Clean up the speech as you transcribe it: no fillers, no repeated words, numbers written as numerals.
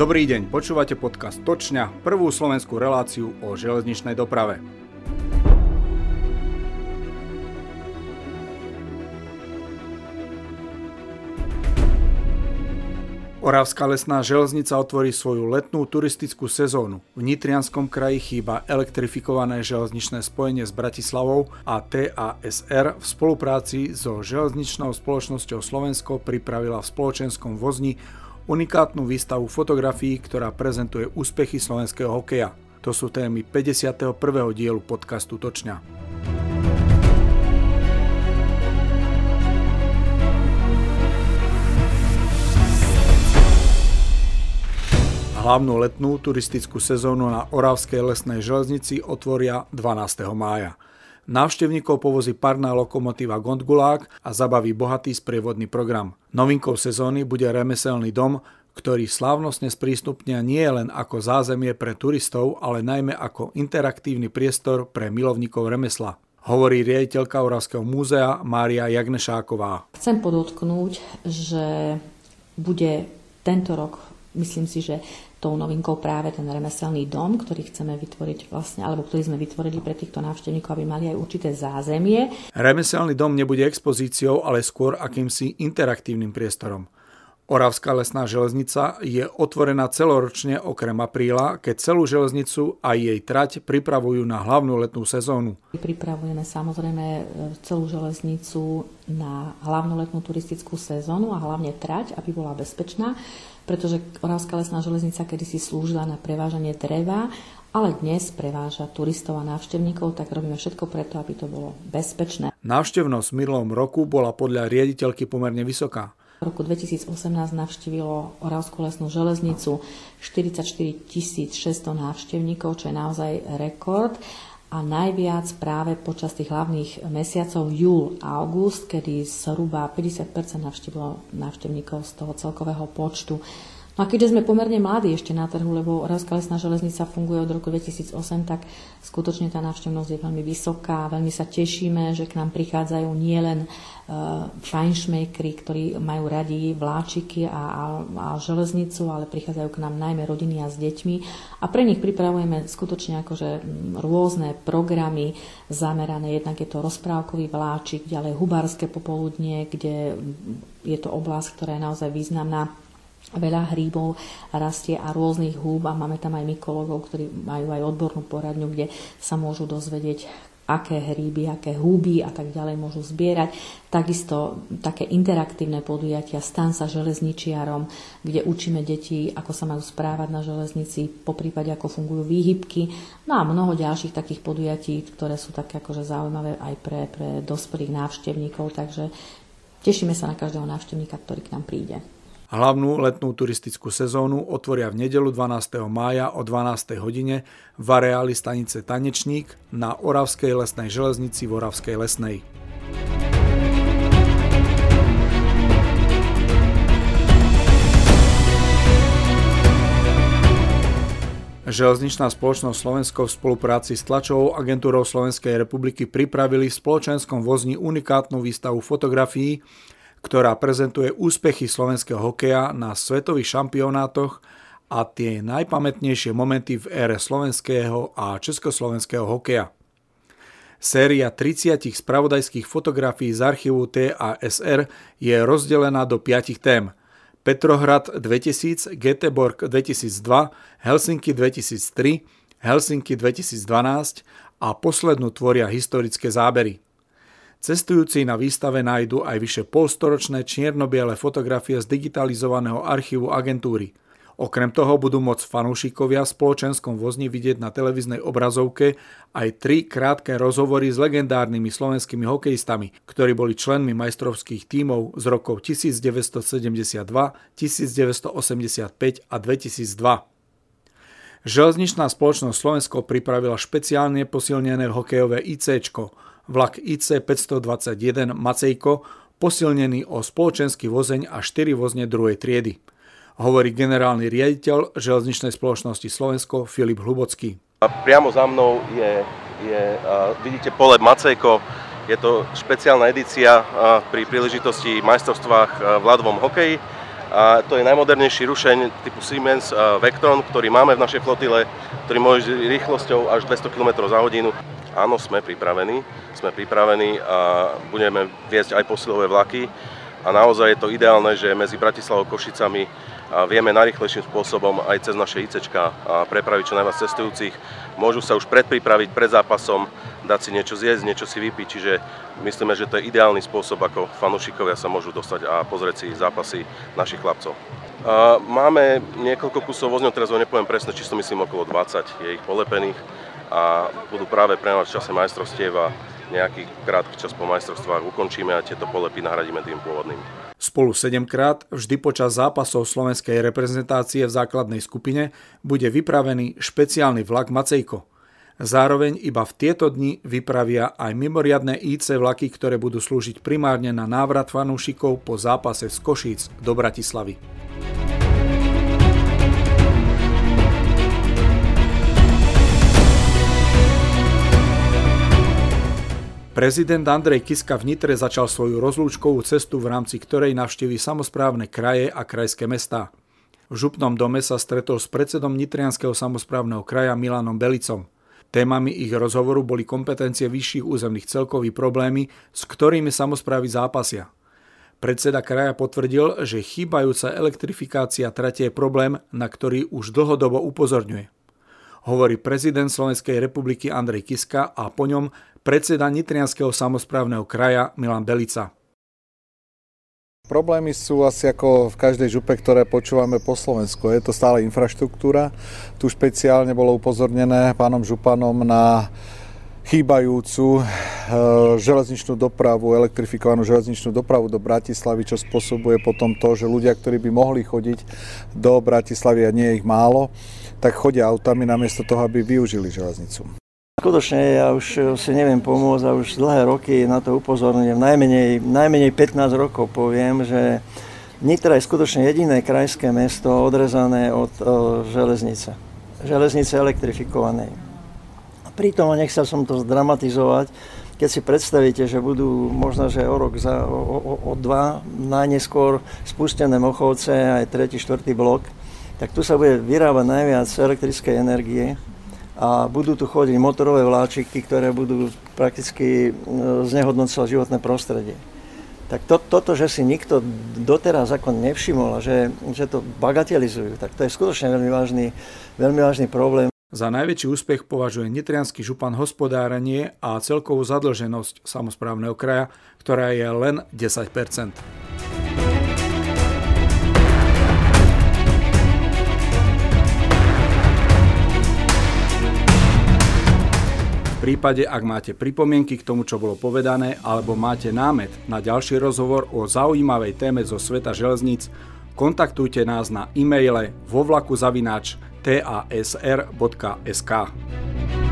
Dobrý deň, počúvate podcast Točňa, prvú slovenskú reláciu o železničnej doprave. Oravská lesná železnica otvorí svoju letnú turistickú sezónu. V Nitrianskom kraji chýba elektrifikované železničné spojenie s Bratislavou a TASR v spolupráci so železničnou spoločnosťou Slovensko pripravila v spoločenskom vozni unikátnu výstavu fotografií, ktorá prezentuje úspechy slovenského hokeja. To sú témy 51. dielu podcastu Točňa. Hlavnú letnú turistickú sezónu na Oravskej lesnej železnici otvoria 12. mája. Návštevníkov povozí parná lokomotíva Gondgulák a zabaví bohatý sprievodný program. Novinkou sezóny bude remeselný dom, ktorý slávnostne sprístupnia nie len ako zázemie pre turistov, ale najmä ako interaktívny priestor pre milovníkov remesla, hovorí riaditeľka Oravského múzea Mária Jagnešáková. Chcem podotknúť, že bude tento rok, myslím si, že tou novinkou práve ten remeselný dom, ktorý chceme vytvoriť alebo ktorý sme vytvorili pre týchto návštevníkov, aby mali aj určité zázemie. Remeselný dom nebude expozíciou, ale skôr akýmsi interaktívnym priestorom. Oravská lesná železnica je otvorená celoročne okrem apríla, keď celú železnicu a jej trať pripravujú na hlavnú letnú sezónu. Pripravujeme samozrejme celú železnicu na hlavnú letnú turistickú sezónu a hlavne trať, aby bola bezpečná, pretože Oravská lesná železnica kedysi slúžila na prevážanie dreva, ale dnes preváža turistov a návštevníkov, tak robíme všetko preto, aby to bolo bezpečné. Návštevnosť v minulom roku bola podľa riaditeľky pomerne vysoká. V roku 2018 navštívilo Oravskú lesnú železnicu 44 600 návštevníkov, čo je naozaj rekord. A najviac práve počas tých hlavných mesiacov júl a august, kedy zhruba 50% navštívilo návštevníkov z toho celkového počtu. No a keďže sme pomerne mladí ešte na trhu, lebo Oravská lesná železnica funguje od roku 2008, tak skutočne tá návštevnosť je veľmi vysoká. Veľmi sa tešíme, že k nám prichádzajú nielen fajnšmekri, ktorí majú radi vláčiky a železnicu, ale prichádzajú k nám najmä rodiny a s deťmi. A pre nich pripravujeme skutočne akože rôzne programy zamerané. Jednak je to rozprávkový vláčik, ďalej hubárske popoludnie, kde je to oblasť, ktorá je naozaj významná. Veľa hríbov rastie a rôznych húb a máme tam aj mykológov, ktorí majú aj odbornú poradňu, kde sa môžu dozvedieť, aké hríby, aké húby a tak ďalej môžu zbierať. Takisto také interaktívne podujatia, stan sa železničiarom, kde učíme deti, ako sa majú správať na železnici, poprípade ako fungujú výhybky. No a mnoho ďalších takých podujatí, ktoré sú také akože zaujímavé aj pre dospelých návštevníkov, takže tešíme sa na každého návštevníka, ktorý k nám príde. Hlavnú letnú turistickú sezónu otvoria v nedeľu 12. mája o 12. hodine v areáli stanice Tanečník na Oravskej lesnej železnici v Oravskej lesnej. Železničná spoločnosť Slovensko v spolupráci s tlačovou agentúrou Slovenskej republiky pripravili v spoločenskom vozni unikátnu výstavu fotografií, ktorá prezentuje úspechy slovenského hokeja na svetových šampionátoch a tie najpamätnejšie momenty v ére slovenského a československého hokeja. Séria 30 spravodajských fotografií z archívu TASR je rozdelená do 5 tém. Petrohrad 2000, Göteborg 2002, Helsinki 2003, Helsinki 2012 a poslednú tvoria historické zábery. Cestujúci na výstave nájdu aj vyše polstoročné čierno-biele fotografie z digitalizovaného archívu agentúry. Okrem toho budú môcť fanúšikovia v spoločenskom vozni vidieť na televíznej obrazovke aj 3 krátke rozhovory s legendárnymi slovenskými hokejistami, ktorí boli členmi majstrovských tímov z rokov 1972, 1985 a 2002. Železničná spoločnosť Slovensko pripravila špeciálne posilnené hokejové ICčko, vlak IC 521 Macejko, posilnený o spoločenský vozeň a 4 vozne druhej triedy, hovorí generálny riaditeľ železničnej spoločnosti Slovensko Filip Hlubocký. Priamo za mnou vidíte pole Macejko, je to špeciálna edícia pri príležitosti majstrovstvách v ľadovom hokeji A to je najmodernejší rušeň typu Siemens Vectron, ktorý máme v našej flotile, ktorý môže ísť rýchlosťou až 200 km za hodinu. Áno, sme pripravení a budeme viesť aj posilové vlaky. A naozaj je to ideálne, že medzi Bratislavou a Košicami vieme najrýchlejším spôsobom aj cez naše ICčka prepraviť čo najviac cestujúcich. Môžu sa už predpripraviť pred zápasom, dať si niečo zjesť, niečo si vypiť, čiže myslíme, že to je ideálny spôsob, ako fanúšikovia sa môžu dostať a pozrieť si zápasy našich chlapcov. Máme niekoľko kusov vozňov, teraz ho nepoviem presne, čisto myslím okolo 20 je ich polepených a budú práve prenášať v čase majstrovstiev a nejaký krátky čas po majstrovstvách ukončíme a tieto polepy nahradíme tým pôvodným. Spolu 7-krát vždy počas zápasov slovenskej reprezentácie v základnej skupine bude vypravený špeciálny vlak Macejko. Zároveň iba v tieto dni vypravia aj mimoriadne IC vlaky, ktoré budú slúžiť primárne na návrat fanúšikov po zápase z Košíc do Bratislavy. Prezident Andrej Kiska v Nitre začal svoju rozlúčkovú cestu, v rámci ktorej navštíví samosprávne kraje a krajské mestá. V župnom dome sa stretol s predsedom Nitrianskeho samosprávneho kraja Milanom Belicom. Témami ich rozhovoru boli kompetencie vyšších územných celkov i problémy, s ktorými samosprávy zápasia. Predseda kraja potvrdil, že chýbajúca elektrifikácia trate je problém, na ktorý už dlhodobo upozorňuje. Hovorí prezident Slovenskej republiky Andrej Kiska a po ňom predseda Nitrianskeho samosprávneho kraja Milan Belica. Problémy sú asi ako v každej župe, ktoré počúvame po Slovensku. Je to stále infraštruktúra. Tu špeciálne bolo upozornené pánom županom na chýbajúcu železničnú dopravu, elektrifikovanú železničnú dopravu do Bratislavy, čo spôsobuje potom to, že ľudia, ktorí by mohli chodiť do Bratislavy a nie je ich málo, tak chodia autami namiesto toho, aby využili železnicu. Skutočne ja už si neviem pomôcť a už dlhé roky na to upozorňujem. Najmenej 15 rokov poviem, že Nitra je skutočne jediné krajské mesto odrezané od železnice. Železnice elektrifikovanej. Pritom, nechcel som to zdramatizovať, keď si predstavíte, že budú možno, že o rok, o dva, najneskôr spustené Mochovce aj 3., 4. blok, tak tu sa bude vyrábať najviac elektrickej energie. A budú tu chodiť motorové vláčiky, ktoré budú prakticky znehodnocovať životné prostredie. Tak toto, že si nikto doteraz ako nevšimol a že to bagatelizujú, tak to je skutočne veľmi vážny problém. Za najväčší úspech považuje nitriansky župan hospodárenie a celkovú zadlženosť samosprávneho kraja, ktorá je len 10%. V prípade, ak máte pripomienky k tomu, čo bolo povedané, alebo máte námet na ďalší rozhovor o zaujímavej téme zo sveta železníc, kontaktujte nás na e-maile vovlaku@tasr.sk.